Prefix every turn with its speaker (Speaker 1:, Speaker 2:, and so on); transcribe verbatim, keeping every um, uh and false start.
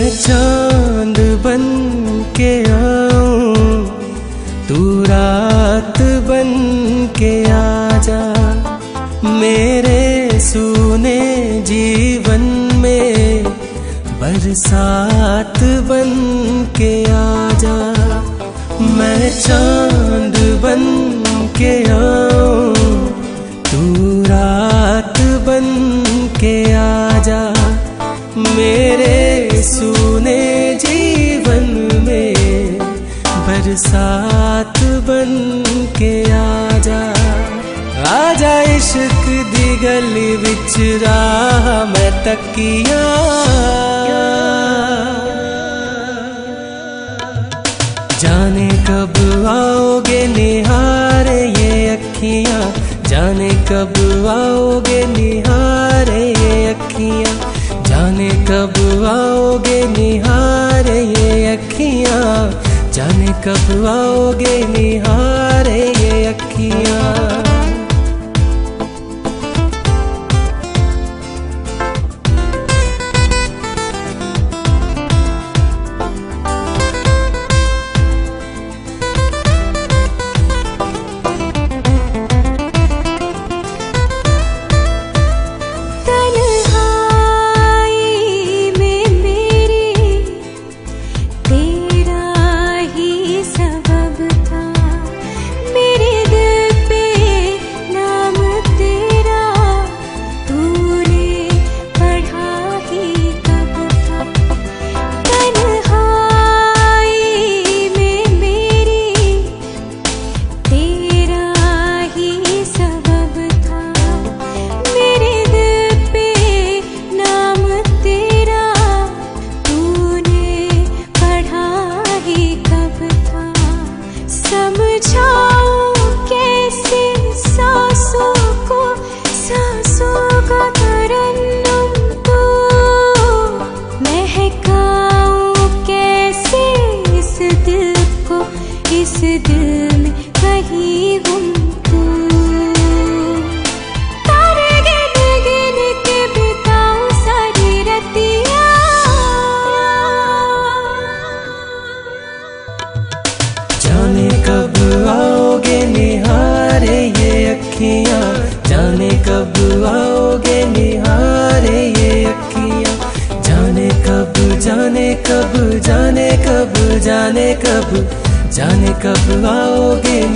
Speaker 1: मैं चांद बन के आऊं, तू रात बन के आजा। मेरे सूने जीवन में बरसात बन के आजा। मैं चांद बन के आऊं, तू रात बन के आजा। मेरे सूने जीवन में बरसात बन के आजा। आजा इश्क दी गली विच राह मैं तकिया, जाने कब आओगे निहारे ये अखियां, जाने कब आओगे निहारे ये अखियां, जाने कब आओगे निहारे ये अखियां, जाने कब आओगे निहारे ये अखियां। इस दिल में कहीं गुम तू, तारे गिन गिन के बिताऊं सारी रतियां। जाने कब आओगे निहारे ये अखियां, जाने कब आओगे निहारे ये अखियां, जाने कब जाने कब जाने कब जाने कब जाने कब आओगे